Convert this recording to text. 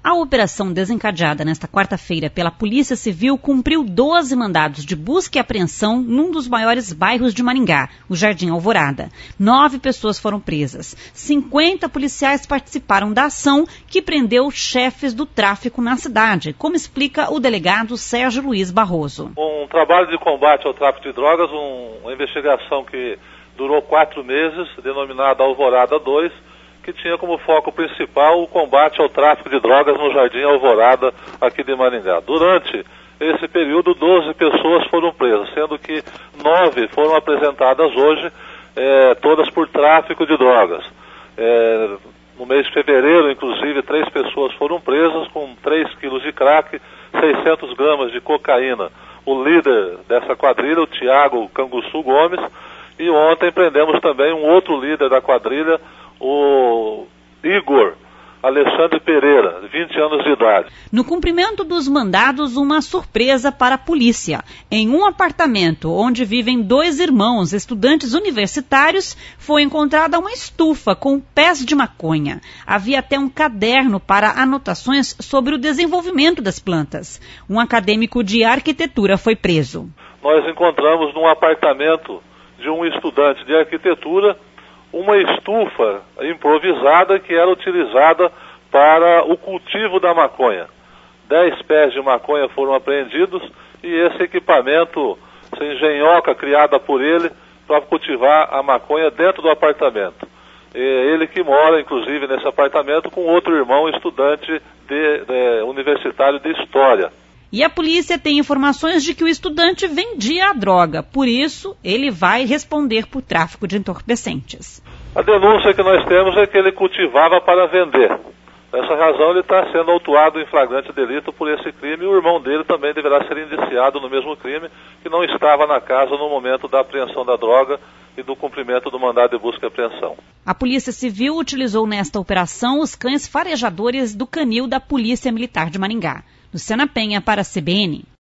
A operação desencadeada nesta quarta-feira pela Polícia Civil cumpriu 12 mandados de busca e apreensão num dos maiores bairros de Maringá, o Jardim Alvorada. 9 pessoas foram presas. 50 policiais participaram da ação que prendeu chefes do tráfico na cidade, como explica o delegado Sérgio Luiz Barroso. Um trabalho de combate ao tráfico de drogas, uma investigação que durou 4 meses, denominada Alvorada 2, que tinha como foco principal o combate ao tráfico de drogas no Jardim Alvorada, aqui de Maringá. Durante esse período, 12 pessoas foram presas, sendo que 9 foram apresentadas hoje, todas por tráfico de drogas. No mês de fevereiro, inclusive, 3 pessoas foram presas com 3 quilos de crack, 600 gramas de cocaína. O líder dessa quadrilha, o Tiago Canguçu Gomes, e ontem prendemos também um outro líder da quadrilha, o Igor Alexandre Pereira, 20 anos de idade. No cumprimento dos mandados, uma surpresa para a polícia. Em um apartamento onde vivem 2 irmãos estudantes universitários, foi encontrada uma estufa com pés de maconha. Havia até um caderno para anotações sobre o desenvolvimento das plantas. Um acadêmico de arquitetura foi preso. Nós encontramos num apartamento de um estudante de arquitetura uma estufa improvisada que era utilizada para o cultivo da maconha. 10 pés de maconha foram apreendidos e esse equipamento, essa engenhoca criada por ele para cultivar a maconha dentro do apartamento. Ele que mora, inclusive, nesse apartamento com outro irmão estudante universitário de História. E a polícia tem informações de que o estudante vendia a droga, por isso ele vai responder por tráfico de entorpecentes. A denúncia que nós temos é que ele cultivava para vender. Por essa razão ele está sendo autuado em flagrante delito por esse crime e o irmão dele também deverá ser indiciado no mesmo crime, que não estava na casa no momento da apreensão da droga e do cumprimento do mandado de busca e apreensão. A Polícia Civil utilizou nesta operação os cães farejadores do canil da Polícia Militar de Maringá. Luciana Penha para a CBN.